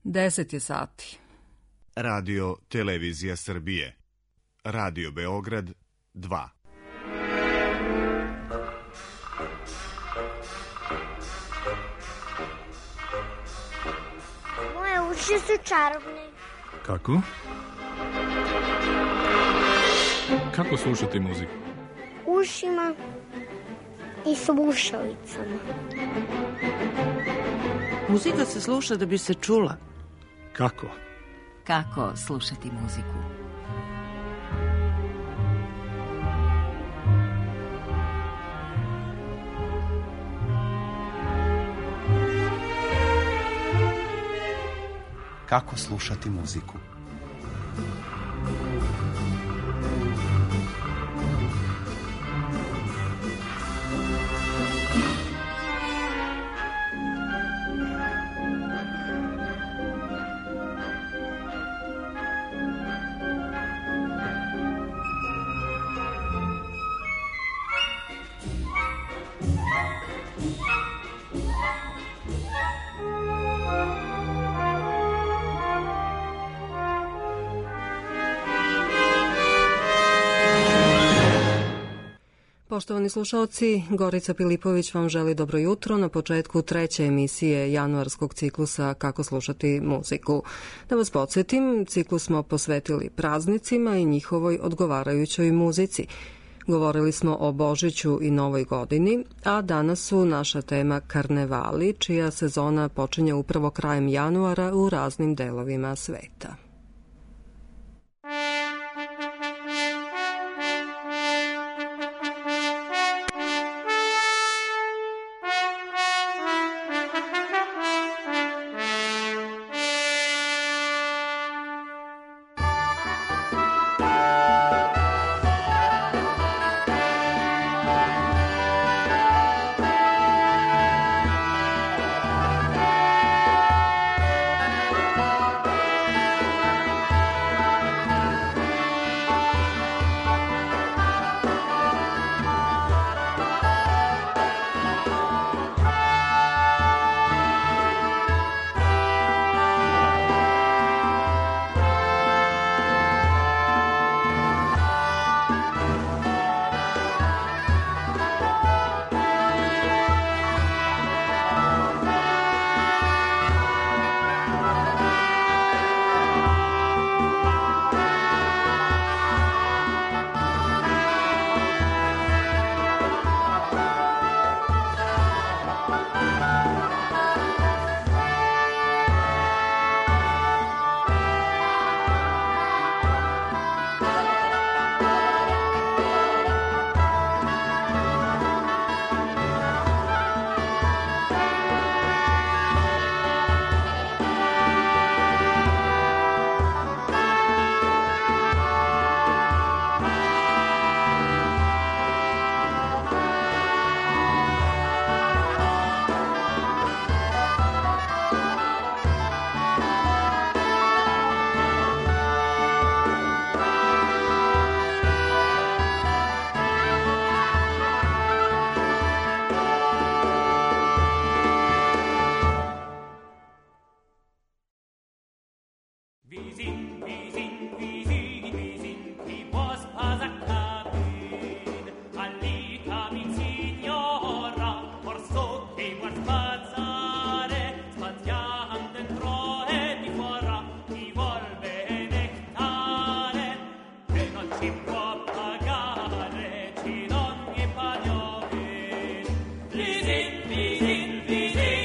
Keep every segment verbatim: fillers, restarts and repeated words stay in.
deset je sati. Radio Televizija Srbije. Radio Beograd dva. Moje uši su čarobne. Kako? Kako slušati muziku? Ušima i slušalicama. Muzika se sluša da bi se čula. Kako? Kako slušati muziku? Kako slušati muziku? Poštovani slušalci, Gorica Pilipović vam želi dobro jutro na početku treće emisije januarskog ciklusa Kako slušati muziku. Da vas podsjetim, ciklus smo posvetili praznicima i njihovoj odgovarajućoj muzici. Govorili smo o Božiću i Novoj godini, a danas su naša tema karnevali, čija sezona počinje upravo krajem januara u raznim delovima sveta.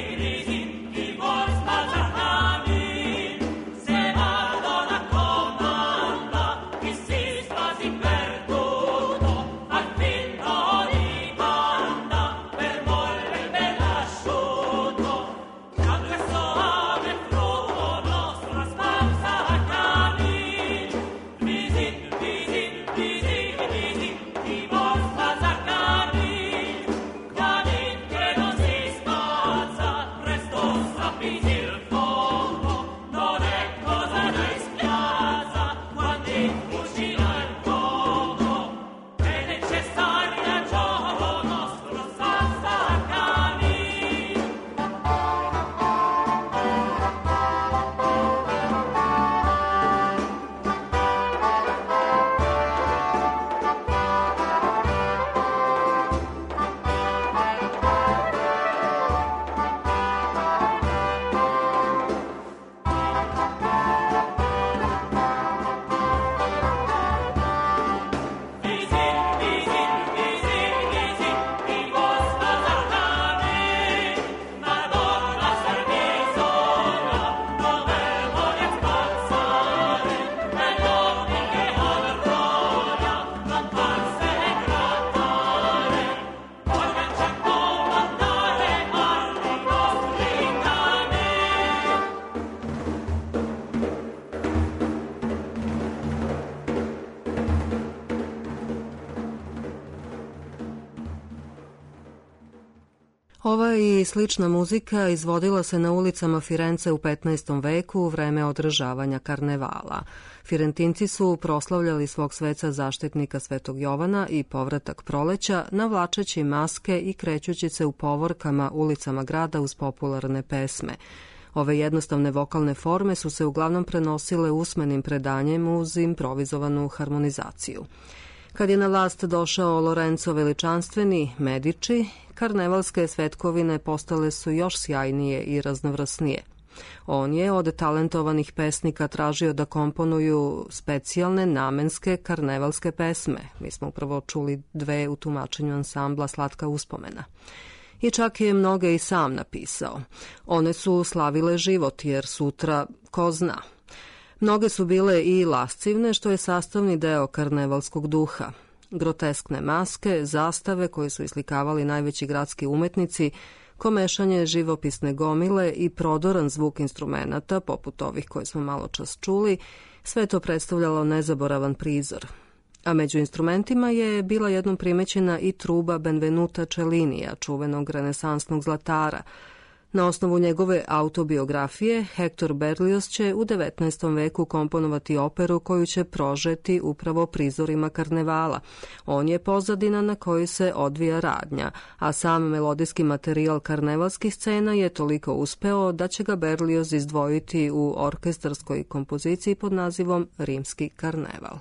Come Ova i slična muzika izvodila se na ulicama Firence u petnaestom veku u vreme održavanja karnevala. Firentinci su proslavljali svog sveca zaštitnika Svetog Jovana i povratak proleća, navlačeći maske i krećući se u povorkama ulicama grada uz popularne pesme. Ove jednostavne vokalne forme su se uglavnom prenosile usmenim predanjem uz improvizovanu harmonizaciju. Kad je na vlast došao Lorenzo Veličanstveni, Medici, karnevalske svetkovine postale su još sjajnije i raznovrsnije. On je od talentovanih pesnika tražio da komponuju specijalne namenske karnevalske pesme. Mi smo upravo čuli dve u tumačenju ansambla Slatka uspomena. I čak je mnoge i sam napisao. One su slavile život, jer sutra ko zna. Mnoge su bile i lascivne, što je sastavni deo karnevalskog duha. Groteskne maske, zastave koje su islikavali najveći gradski umetnici, komešanje živopisne gomile i prodoran zvuk instrumenata, poput ovih koje smo malo čas čuli, sve to predstavljalo nezaboravan prizor. A među instrumentima je bila jednom primećena i truba Benvenuta Cellinija, čuvenog renesansnog zlatara. Na osnovu njegove autobiografije, Hector Berlioz će u devetnaestom veku komponovati operu koju će prožeti upravo prizorima karnevala. On je pozadina na kojoj se odvija radnja, a sam melodijski materijal karnevalskih scena je toliko uspeo da će ga Berlioz izdvojiti u orkestarskoj kompoziciji pod nazivom Rimski karneval.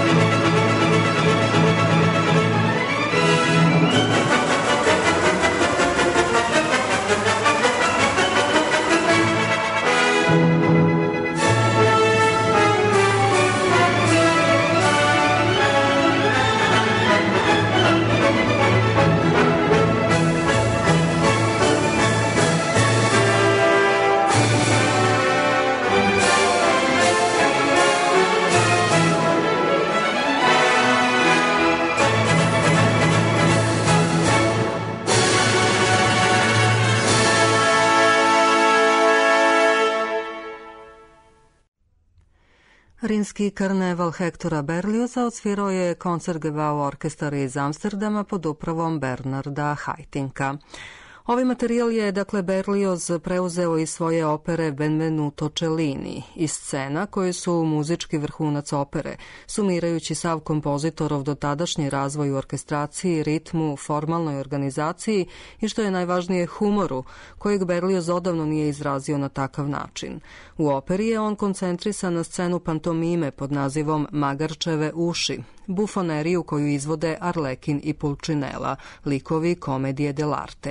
Rimski karneval Hektora Berlioza odsvirao je Concertgebouw orkestar iz Amsterdama pod upravom Bernarda Haitynka. Ovaj materijal je, dakle, Berlioz preuzeo iz svoje opere Benvenuto Cellini i scena koje su muzički vrhunac opere, sumirajući sav kompozitorov dotadašnji razvoj u orkestraciji, ritmu, formalnoj organizaciji i, što je najvažnije, humoru, kojeg Berlioz odavno nije izrazio na takav način. U operi je on koncentrisan na scenu pantomime pod nazivom Magarčeve uši, bufoneriju koju izvode Arlekin i Pulcinella, likovi komedije dell'arte.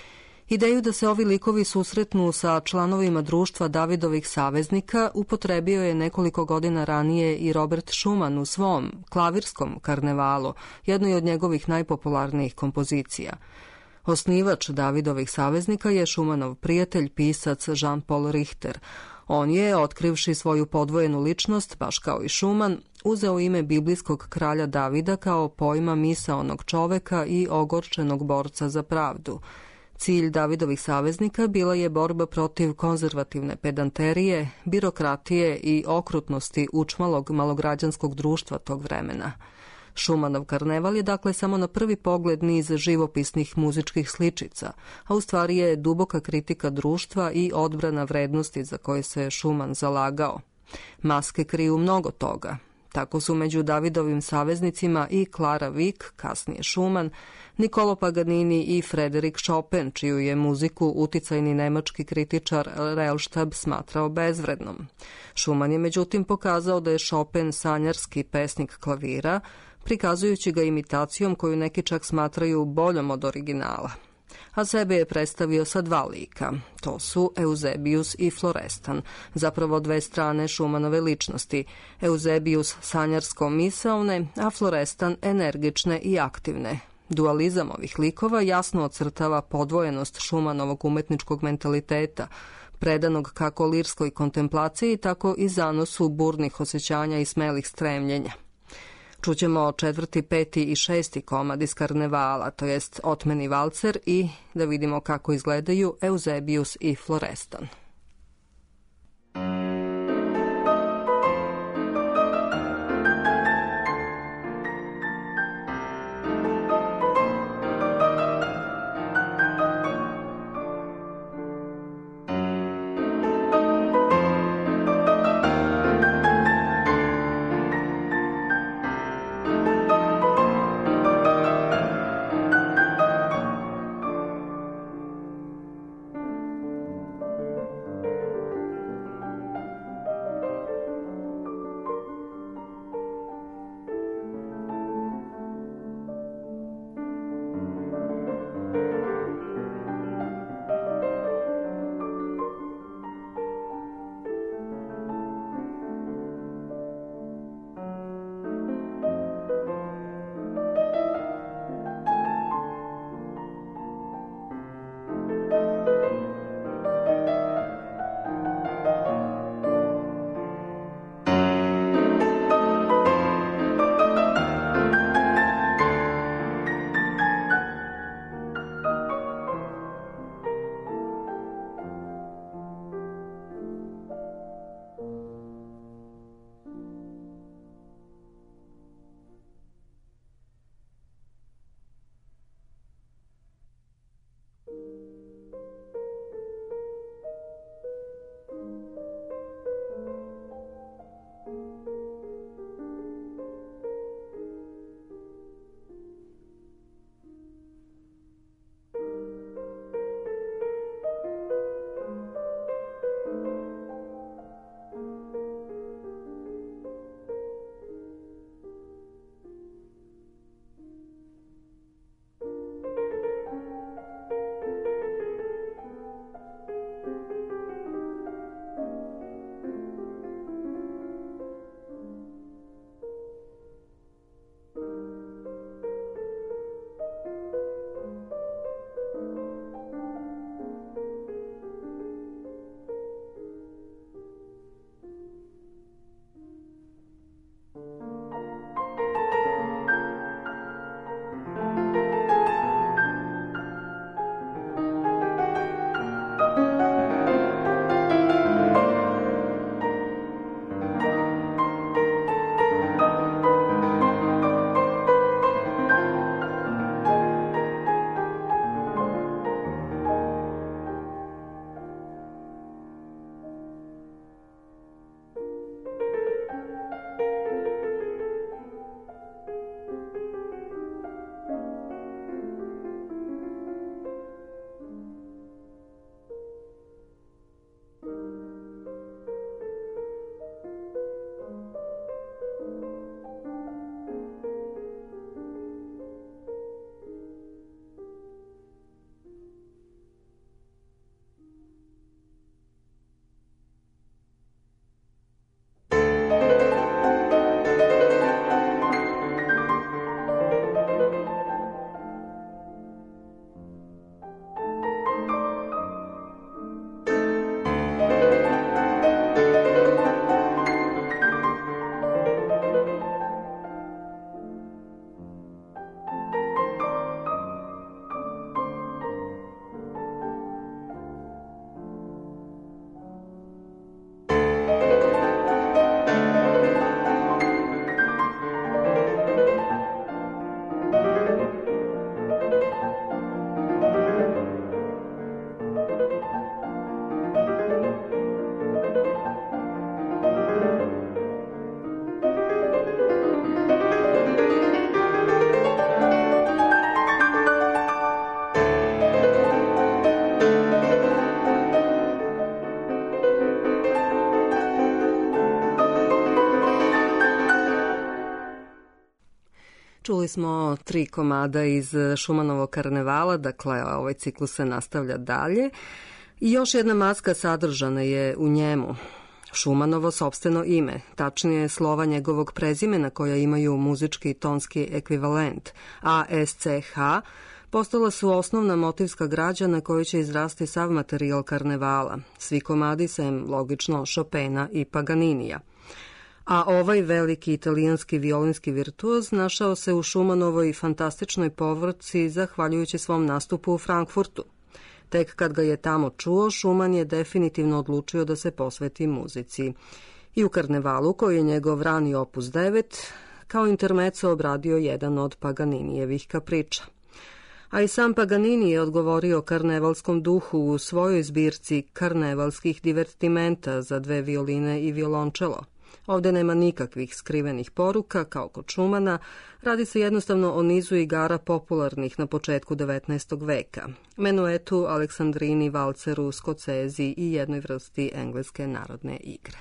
Ideju da se ovi likovi susretnu sa članovima društva Davidovih saveznika upotrebio je nekoliko godina ranije i Robert Schumann u svom klavirskom karnevalu, jednoj od njegovih najpopularnijih kompozicija. Osnivač Davidovih saveznika je Schumannov prijatelj, pisac Jean-Paul Richter. On je, otkrivši svoju podvojenu ličnost, baš kao i Schumann, uzeo ime biblijskog kralja Davida kao pojma misaonog čoveka i ogorčenog borca za pravdu. Cilj Davidovih saveznika bila je borba protiv konzervativne pedanterije, birokratije i okrutnosti učmalog malograđanskog društva tog vremena. Schumannov karneval je dakle samo na prvi pogled niz živopisnih muzičkih sličica, a u stvari je duboka kritika društva i odbrana vrednosti za koje se Schumann zalagao. Maske kriju mnogo toga. Tako su među Davidovim saveznicima i Clara Wieck, kasnije Schumann, Niccolo Paganini i Frédéric Chopin, čiju je muziku uticajni nemački kritičar Rellstab smatrao bezvrednom. Schumann je međutim pokazao da je Chopin sanjarski pesnik klavira, prikazujući ga imitacijom koju neki čak smatraju boljom od originala. A sebe je predstavio sa dva lika. To su Eusebius i Florestan, zapravo dve strane Schumannove ličnosti. Eusebius sanjarsko-misaone, a Florestan energične i aktivne. Dualizam ovih likova jasno ocrtava podvojenost Schumannovog umetničkog mentaliteta, predanog kako lirskoj kontemplaciji, tako i zanosu burnih osjećanja i smelih stremljenja. Čućemo četvrti, peti i šesti komad iz karnevala, to jest Otmeni valcer, i da vidimo kako izgledaju Eusebius i Florestan. Čuli smo tri komada iz Šumanovog karnevala, dakle ovaj ciklus se nastavlja dalje. I još jedna maska sadržana je u njemu. Šumanovo sopstveno ime, tačnije slova njegovog prezimena koja imaju muzički tonski ekvivalent, A S C H, postala su osnovna motivska građa na kojoj će izrasti sav materijal karnevala, svi komadi sem logično Chopina i Paganinija. A ovaj veliki italijanski violinski virtuoz našao se u Šumanovoj fantastičnoj povrci zahvaljujući svom nastupu u Frankfurtu. Tek kad ga je tamo čuo, Šuman je definitivno odlučio da se posveti muzici. I u karnevalu, koji je njegov rani opus devet, kao intermezzo obradio jedan od Paganinijevih kapriča. A i sam Paganini je odgovorio karnevalskom duhu u svojoj zbirci karnevalskih divertimenta za dve violine i violončelo. Ovde nema nikakvih skrivenih poruka, kao kod Šumana, radi se jednostavno o nizu igara popularnih na početku devetnaestog veka, menuetu, aleksandrini, valceru, skocezi i jednoj vrsti engleske narodne igre.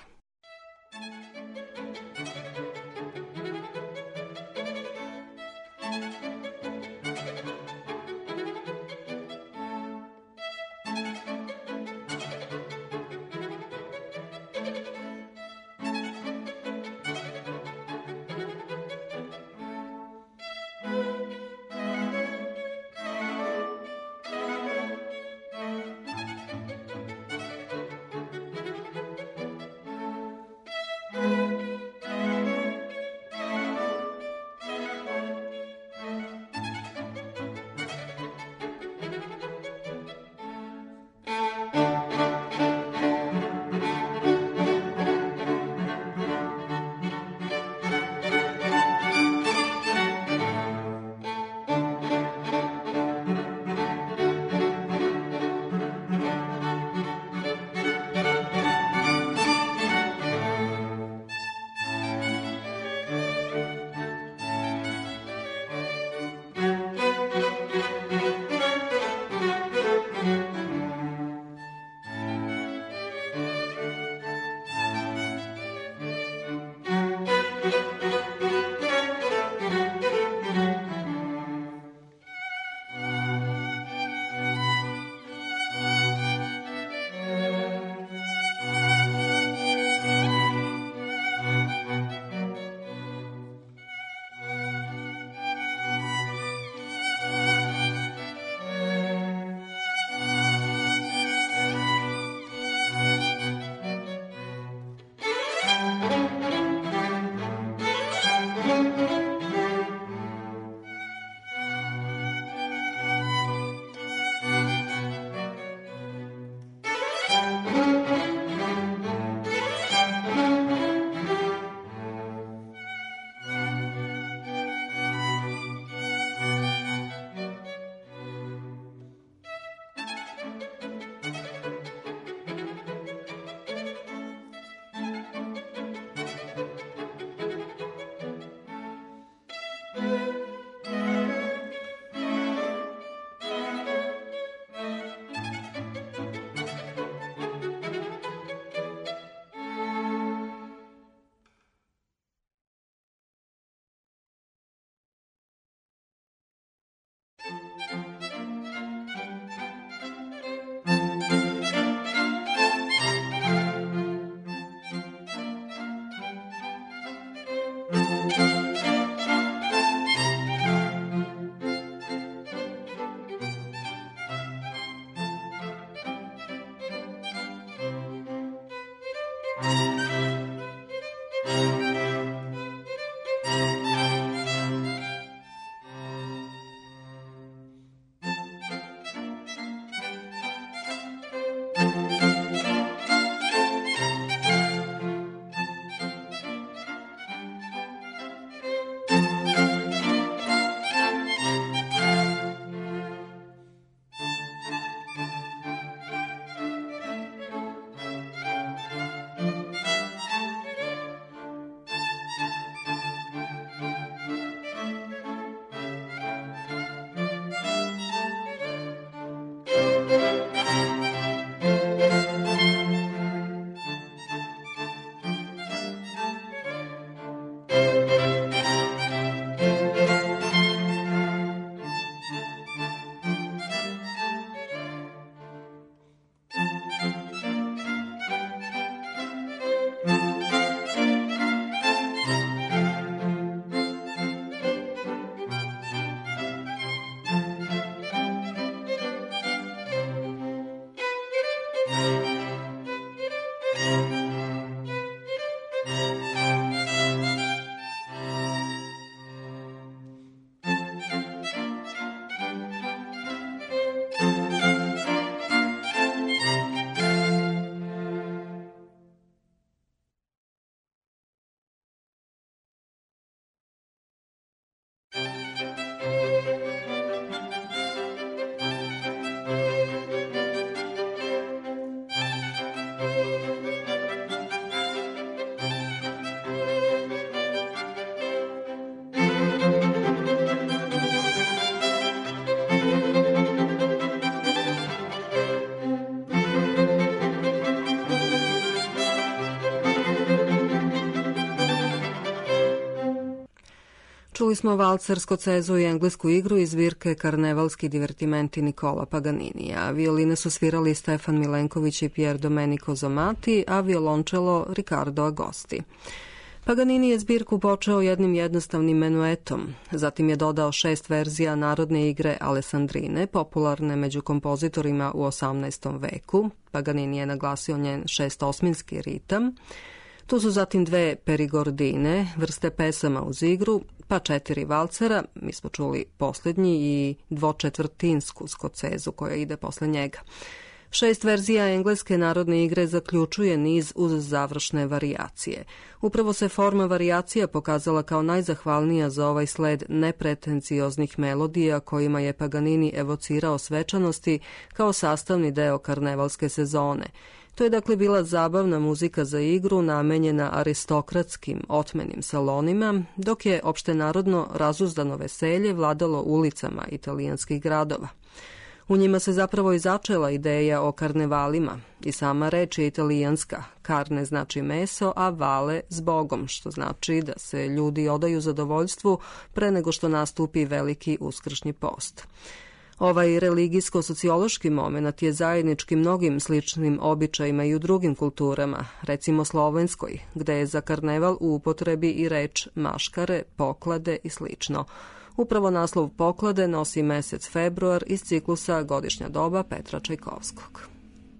Čuli smo valcer, skocezu i englesku igru iz zbirke Karnevalski divertimenti Nikola Paganinija. Violine su svirali Stefan Milenković i Pier Domenico Zomati, a violončelo Ricardo Agosti. Paganini je zbirku počeo jednim jednostavnim menuetom, zatim je dodao šest verzija narodne igre Alessandrine, popularne među kompozitorima u osamnaestom veku. Paganini je naglasio njen šestosminski ritam. Tu su zatim dve perigordine, vrste pesama uz igru, pa četiri valcera, mi smo čuli posljednji, i dvočetvrtinsku skocezu koja ide posle njega. Šest verzija engleske narodne igre zaključuje niz uz završne varijacije. Upravo se forma varijacija pokazala kao najzahvalnija za ovaj sled nepretencioznih melodija kojima je Paganini evocirao svečanosti kao sastavni deo karnevalske sezone. To je dakle bila zabavna muzika za igru namenjena aristokratskim otmenim salonima, dok je opštenarodno razuzdano veselje vladalo ulicama italijanskih gradova. U njima se zapravo i začela ideja o karnevalima i sama reč je italijanska. Carne znači meso, a vale zbogom, što znači da se ljudi odaju zadovoljstvu pre nego što nastupi veliki uskršnji post. Ovaj religijsko-sociološki moment je zajednički mnogim sličnim običajima i u drugim kulturama, recimo slovenskoj, gde je za karneval u upotrebi i reč maškare, poklade i slično. Upravo naslov poklade nosi mesec februar iz ciklusa Godišnja doba Petra Čajkovskog.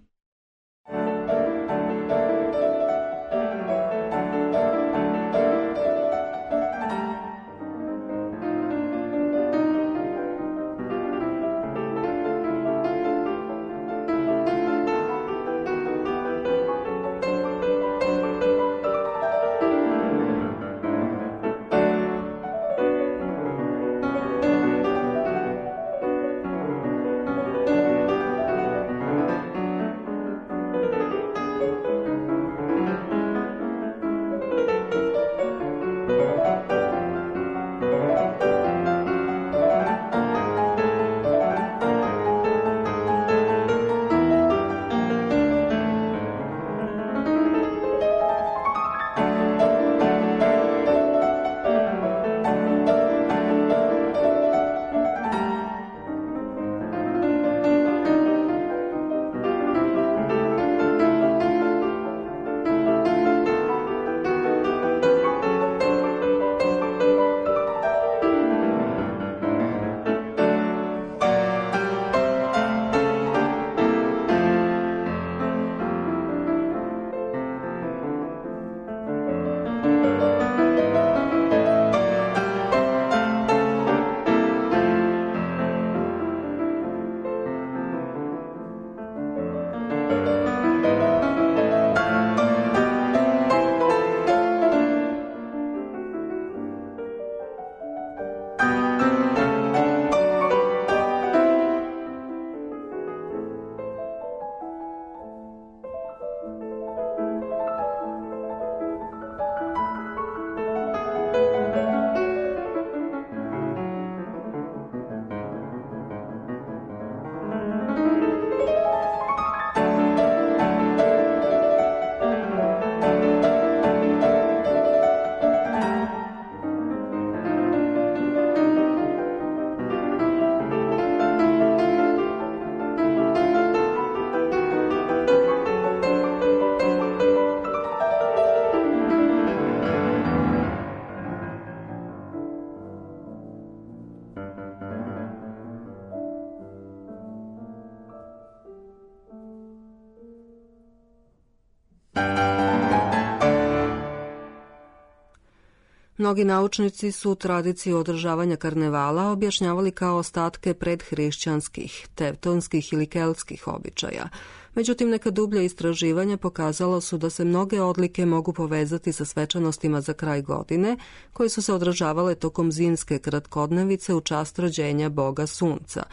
Mnogi naučnici su tradiciju održavanja karnevala objašnjavali kao ostatke predhrišćanskih, tevtonskih ili keltskih običaja. Međutim, neka dublja istraživanja pokazala su da se mnoge odlike mogu povezati sa svečanostima za kraj godine, koje su se održavale tokom zimske kratkodnevice u čast rođenja boga sunca.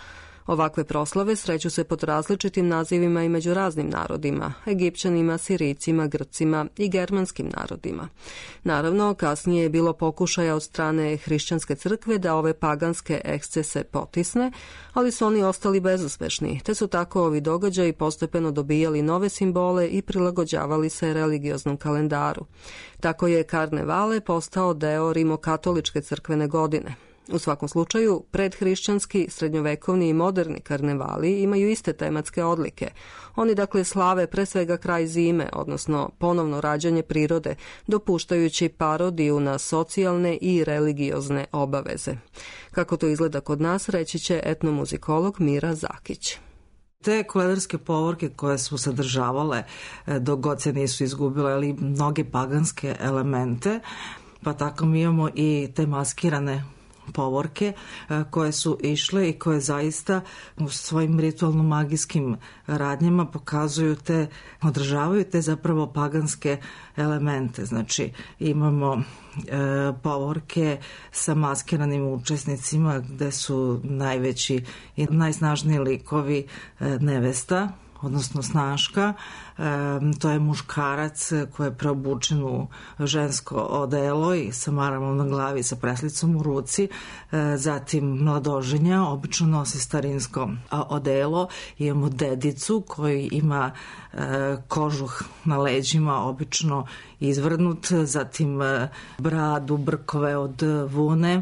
Ovakve proslave sreću se pod različitim nazivima i među raznim narodima, Egipćanima, Sirijcima, Grcima i germanskim narodima. Naravno, kasnije je bilo pokušaja od strane hrišćanske crkve da ove paganske ekscese potisne, ali su oni ostali bezuspešni, te su tako ovi događaji postepeno dobijali nove simbole i prilagođavali se religioznom kalendaru. Tako je karnevale postao deo rimokatoličke crkvene godine. U svakom slučaju, predhrišćanski, srednjovekovni i moderni karnevali imaju iste tematske odlike. Oni dakle slave pre svega kraj zime, odnosno ponovno rađanje prirode, dopuštajući parodiju na socijalne i religiozne obaveze. Kako to izgleda kod nas, reći će etnomuzikolog Mira Zakić. Te koledarske povorke koje su sadržavale, dok god se nisu izgubile, ali mnoge paganske elemente, pa tako mi imamo i te maskirane povorke koje su išle i koje zaista u svojim ritualno-magijskim radnjama pokazuju te, održavaju te zapravo paganske elemente. Znači imamo e, povorke sa maskiranim učesnicima gde su najveći i najsnažniji likovi e, nevesta, odnosno snaška, e, to je muškarac koji je preobučen u žensko odelo i sa maramom na glavi, sa preslicom u ruci, e, zatim mladoženja, obično nosi starinsko odelo, imamo dedicu koji ima e, kožuh na leđima, obično izvrnut, zatim e, bradu, brkove od vune,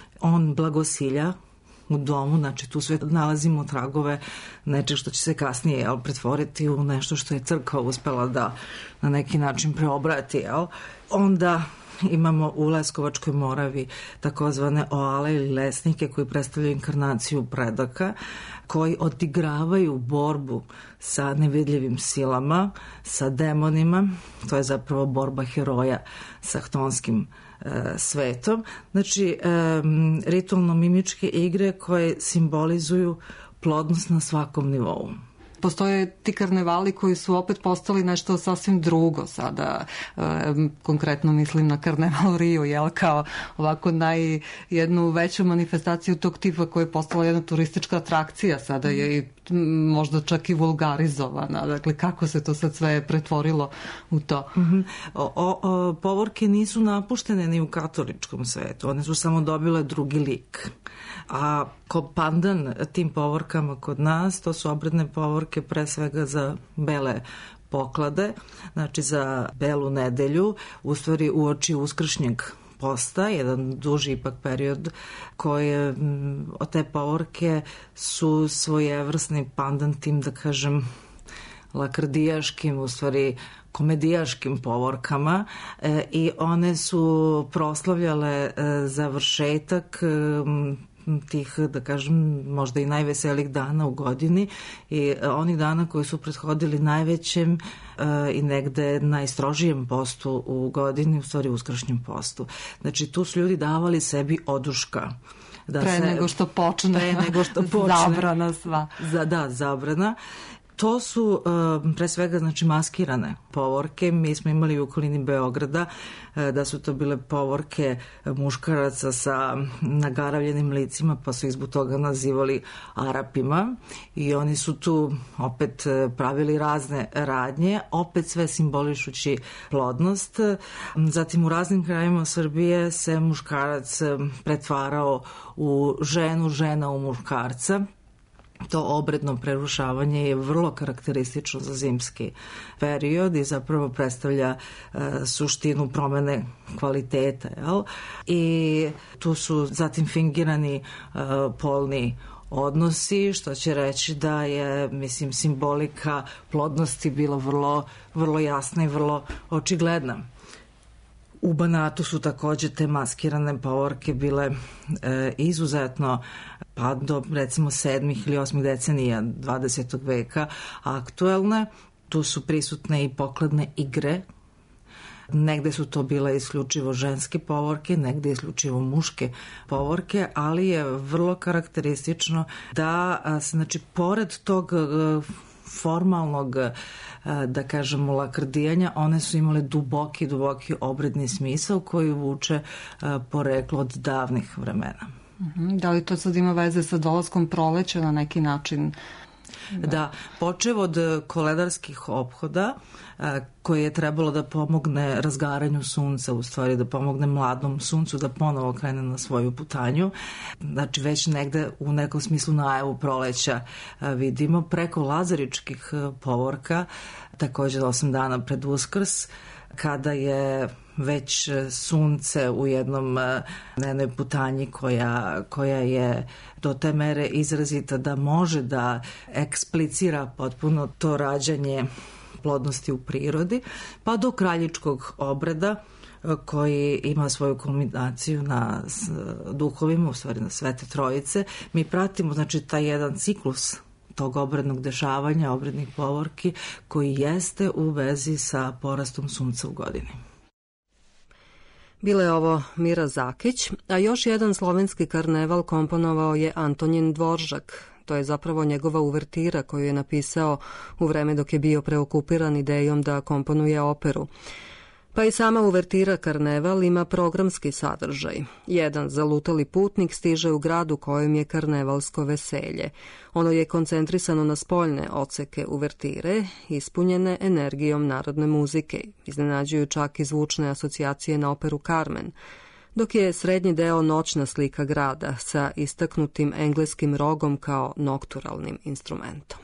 on blagosilja u domu, znači tu sve nalazimo tragove nečeg što će se kasnije jel, pretvoriti u nešto što je crkva uspela da na neki način preobrati. Jel. Onda imamo u Leskovačkoj Moravi takozvane oale ili lesnike koji predstavljaju inkarnaciju predaka, koji odigravaju borbu sa nevidljivim silama, sa demonima, to je zapravo borba heroja sa htonskim svetom. Znači, ritualno-mimičke igre koje simbolizuju plodnost na svakom nivou. Postoje ti karnevali koji su opet postali nešto sasvim drugo sada. E, konkretno mislim na karneval Rio, jel, kao ovako naj, jednu veću manifestaciju tog tipa koja je postala jedna turistička atrakcija sada je i možda čak i vulgarizovana. Dakle, kako se to sad sve pretvorilo u to? Mm-hmm. o, o, povorke nisu napuštene ni u katoličkom svetu. One su samo dobile drugi lik. A ko pandan tim povorkama kod nas, to su obredne povorke pre svega za bele poklade, znači za belu nedelju, u stvari uoči uskršnjeg posta, jedan duži ipak period koje od te povorke su svojevrsni pandan tim, da kažem, lakrdijaškim, u stvari komedijaškim povorkama e, i one su proslavljale e, završetak e, tih, da kažem, možda i najveselijih dana u godini i onih dana koji su prethodili najvećem uh, i negde najstrožijem postu u godini, u stvari uskršnjem postu. Znači, tu su ljudi davali sebi oduška. Da pre se, nego što počne. Pre nego što počne. Zabrana sva. Za, da, zabrana. To su uh, pre svega znači maskirane povorke. Mi smo imali u okolini Beograda uh, da su to bile povorke muškaraca sa nagaravljenim licima, pa su ih zbog toga nazivali Arapima i oni su tu opet uh, pravili razne radnje, opet sve simbolišući plodnost. Zatim u raznim krajima Srbije se muškarac pretvarao u ženu, žena u muškarca. To obredno prerušavanje je vrlo karakteristično za zimski period i zapravo predstavlja e, suštinu promene kvaliteta. Jel? I tu su zatim fingirani e, polni odnosi, što će reći da je, mislim, simbolika plodnosti bila vrlo, vrlo jasna i vrlo očigledna. U Banatu su takođe te maskirane povorke bile e, izuzetno pa do recimo sedmih ili osmih decenija dvadesetog veka aktuelne. Tu su prisutne i pokladne igre. Negde su to bile isključivo ženske povorke, negde isključivo muške povorke, ali je vrlo karakteristično da se, znači, pored tog formalnog, da kažemo, lakrdijanja, one su imale duboki, duboki obredni smisao koji vuče poreklo od davnih vremena. Da li to sad ima veze sa dolaskom proleća na neki način? Da, da počev od koledarskih ophoda koje je trebalo da pomogne razgaranju sunca, u stvari da pomogne mladom suncu da ponovo krene na svoju putanju. Znači već negde u nekom smislu najavu proleća vidimo preko lazaričkih povorka, takođe osam dana pred Uskrs, kada je već sunce u jednom na jednoj putanji koja, koja je do te mere izrazita da može da eksplicira potpuno to rađanje plodnosti u prirodi, pa do kraljičkog obreda koji ima svoju kulminaciju na duhovima, u stvari na Svete Trojice. Mi pratimo znači taj jedan ciklus tog obrednog dešavanja, obrednih povorki, koji jeste u vezi sa porastom sunca u godini. Bila je ovo Mira Zakić, a još jedan slovenski karneval komponovao je Antonin Dvoržak. To je zapravo njegova uvertira koju je napisao u vreme dok je bio preokupiran idejom da komponuje operu. Pa i sama uvertira Karneval ima programski sadržaj. Jedan zalutali putnik stiže u grad u kojem je karnevalsko veselje. Ono je koncentrisano na spoljne odseke uvertire, ispunjene energijom narodne muzike. Iznenađuju čak i zvučne asocijacije na operu Carmen, dok je srednji deo noćna slika grada sa istaknutim engleskim rogom kao nokturalnim instrumentom.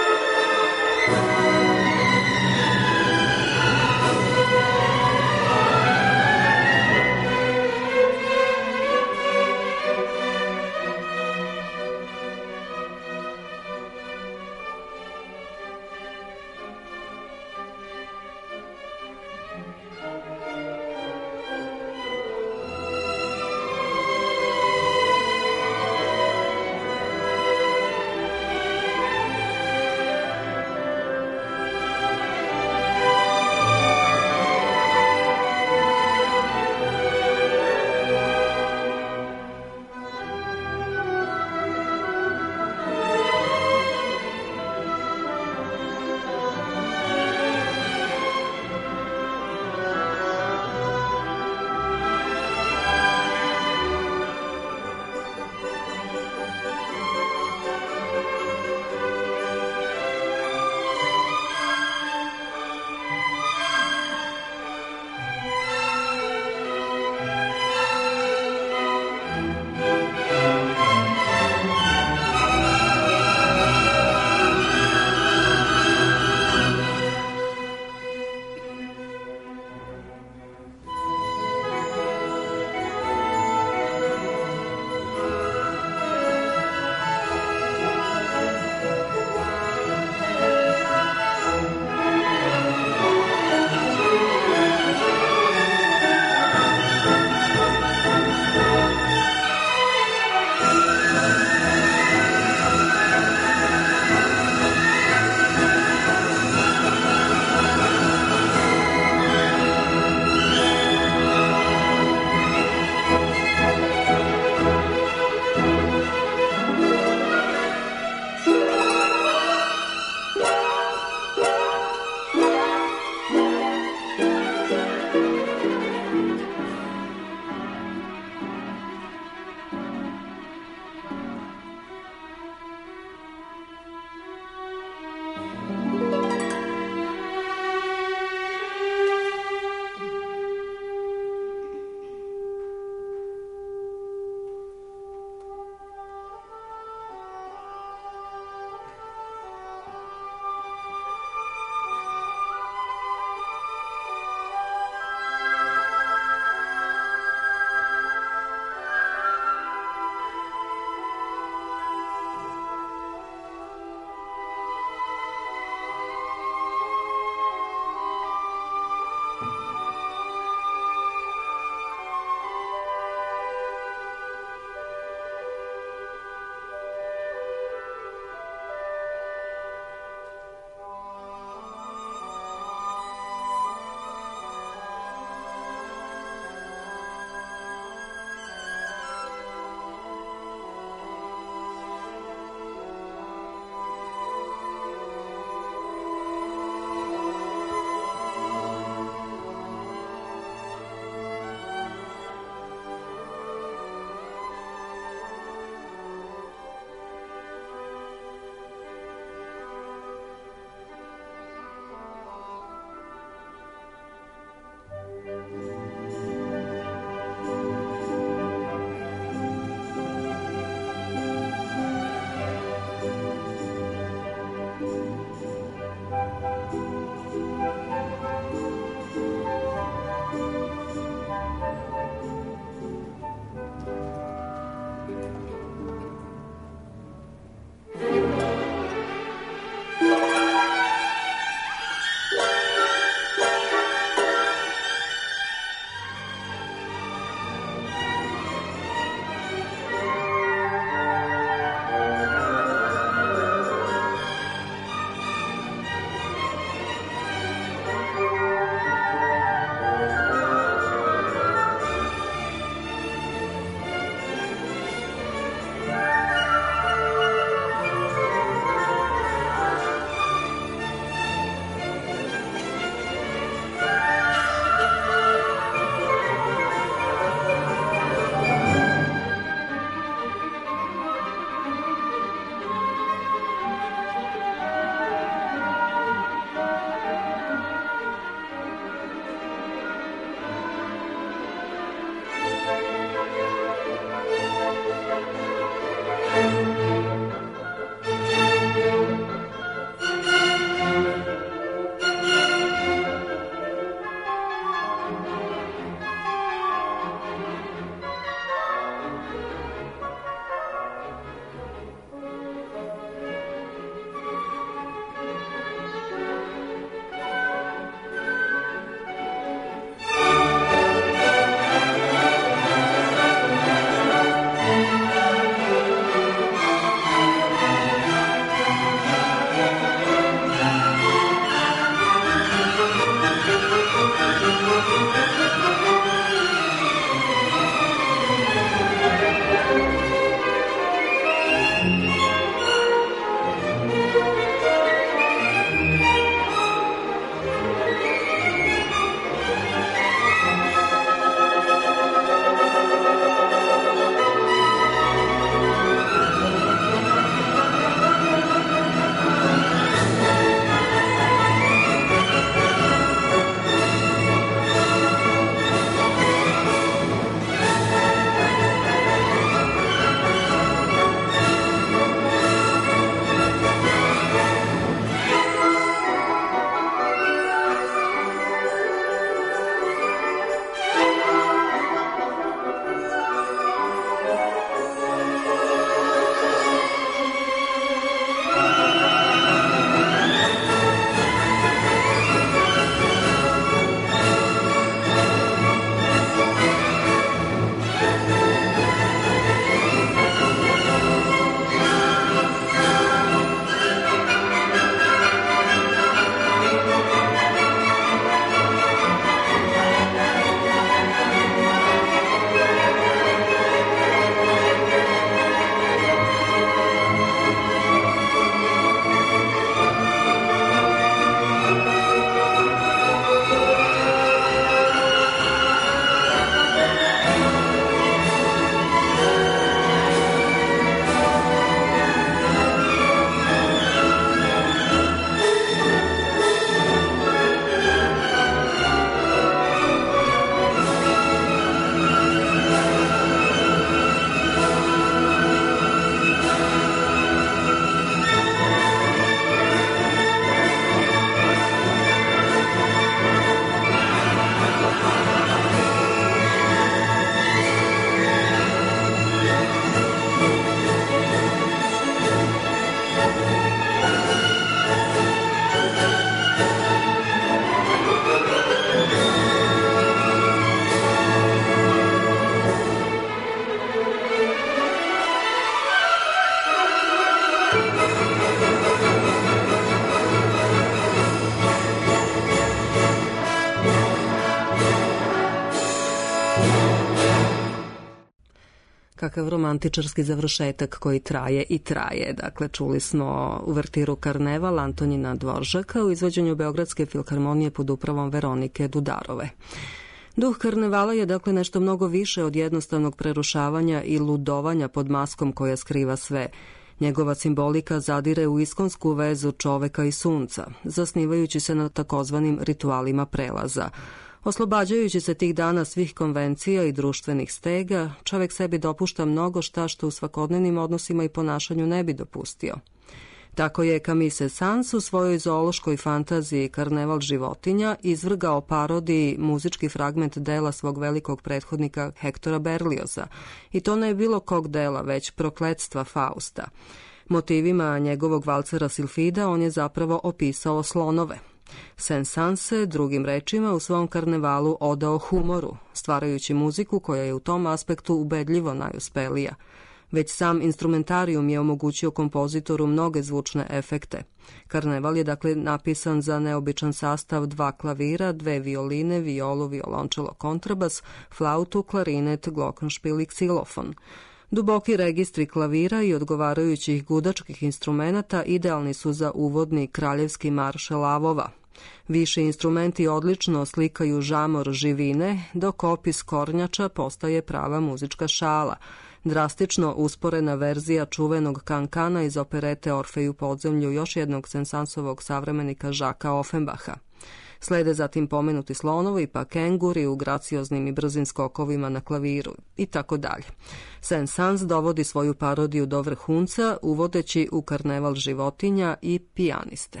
kakav romantičarski završetak koji traje i traje. Dakle, čuli smo uvertiru Karneval Antonina Dvoržaka u izvođenju Beogradske filharmonije pod upravom Veronike Dudarove. Duh karnevala je dakle nešto mnogo više od jednostavnog prerušavanja i ludovanja pod maskom koja skriva sve. Njegova simbolika zadire u iskonsku vezu čoveka i sunca, zasnivajući se na takozvanim ritualima prelaza. Oslobađajući se tih dana svih konvencija i društvenih stega, čovek sebi dopušta mnogo šta što u svakodnevnim odnosima i ponašanju ne bi dopustio. Tako je Camille Saint-Saëns u svojoj zoološkoj fantaziji Karneval životinja izvrgao parodiji muzički fragment dela svog velikog prethodnika Hektora Berlioza, i to ne je bilo kog dela, već prokletstva Fausta. Motivima njegovog valcera Silfida on je zapravo opisao slonove. Saint-Saëns se, drugim rečima, u svom karnevalu odao humoru, stvarajući muziku koja je u tom aspektu ubedljivo najuspelija. Već sam instrumentarijum je omogućio kompozitoru mnoge zvučne efekte. Karneval je dakle napisan za neobičan sastav dva klavira, dve violine, violu, violončelo, kontrabas, flautu, klarinet, glockenspiel i ksilofon. Duboki registri klavira i odgovarajućih gudačkih instrumenata idealni su za uvodni kraljevski marš lavova. Viši instrumenti odlično slikaju žamor živine, dok opis kornjača postaje prava muzička šala. Drastično usporena verzija čuvenog kankana iz operete Orfej u podzemlju još jednog Saint-Saënsovog savremenika Žaka Offenbacha. Slede zatim pomenuti slonovi pa kenguri u gracioznim i brzim skokovima na klaviru i tako dalje. Saint-Saëns dovodi svoju parodiju do vrhunca uvodeći u karneval životinja i pijaniste.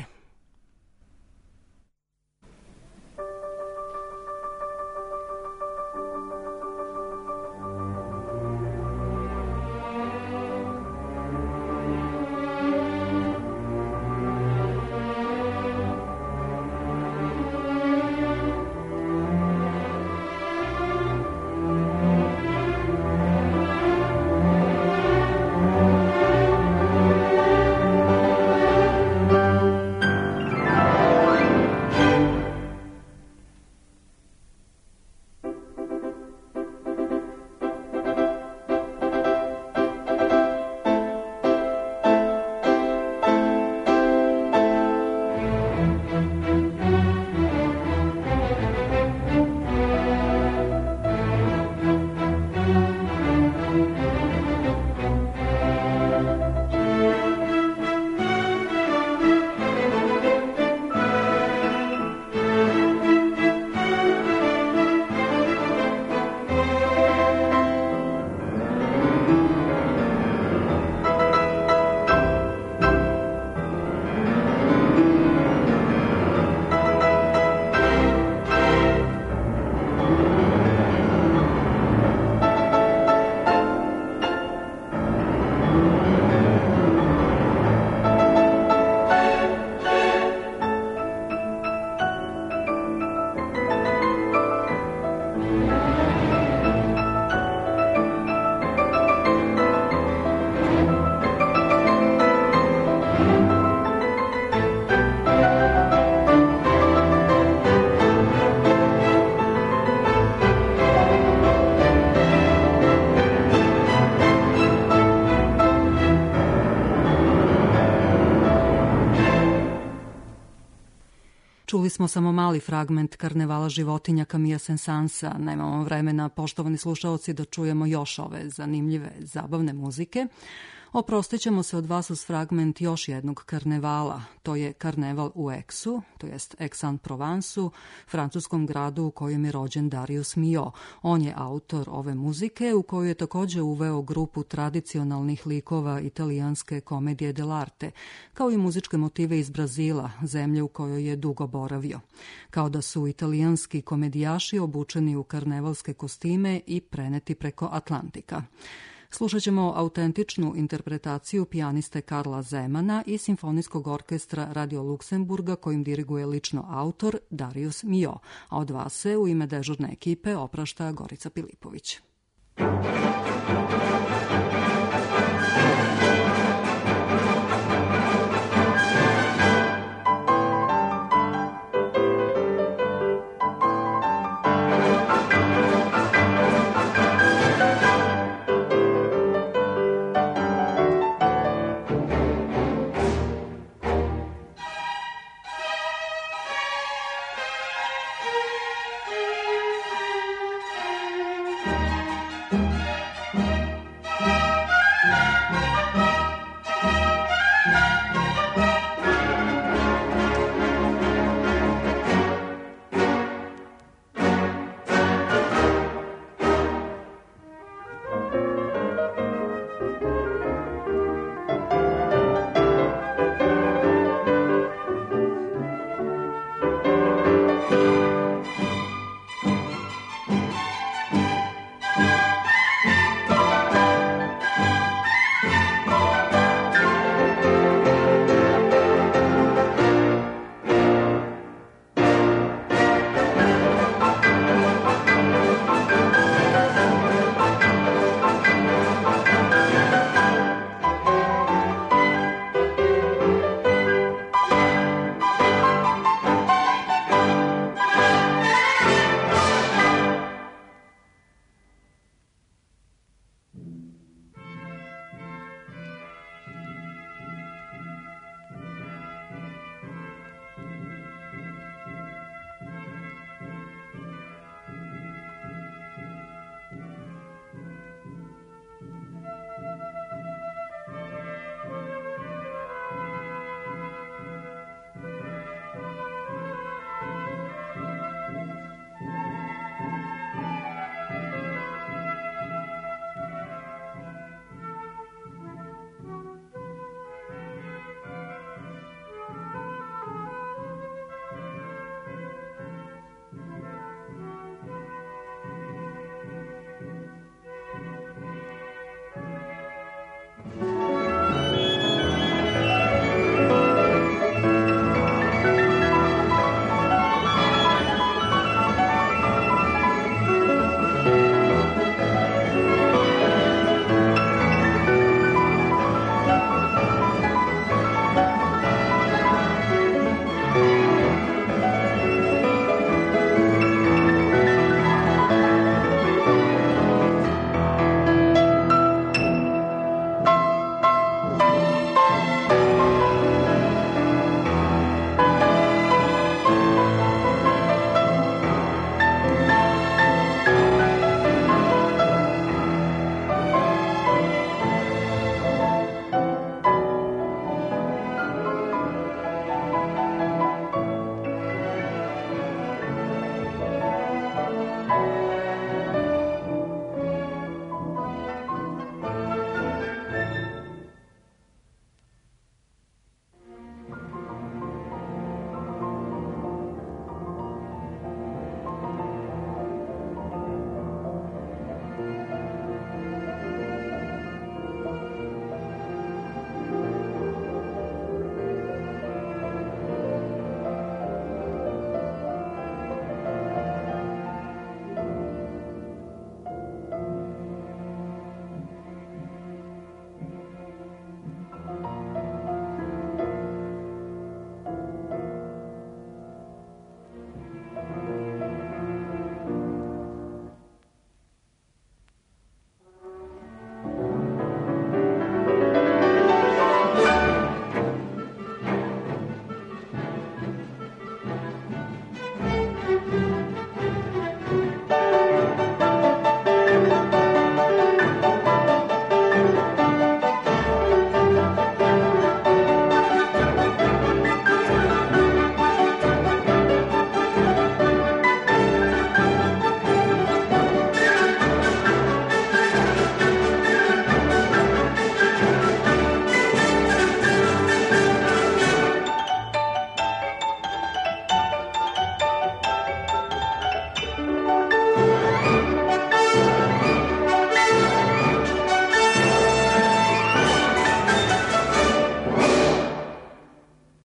Čuli smo samo mali fragment Karnevala životinja Camille Saint-Saënsa. Nemamo vremena, poštovani slušaoci, da čujemo još ove zanimljive, zabavne muzike. Oprostit ćemo se od vas uz fragment još jednog karnevala. To je karneval u Aixu, to jest Aix-en-Provensu, francuskom gradu u kojem je rođen Darius Milhaud. On je autor ove muzike u koju je također uveo grupu tradicionalnih likova italijanske komedije dell'arte, kao i muzičke motive iz Brazila, zemlje u kojoj je dugo boravio. Kao da su italijanski komedijaši obučeni u karnevalske kostime i preneti preko Atlantika. Slušat ćemo autentičnu interpretaciju pijaniste Karla Zemana i simfonijskog orkestra Radio Luksemburga kojim diriguje lično autor Darius Milhaud, a od vas se u ime dežurne ekipe oprašta Gorica Pilipović. Thank you.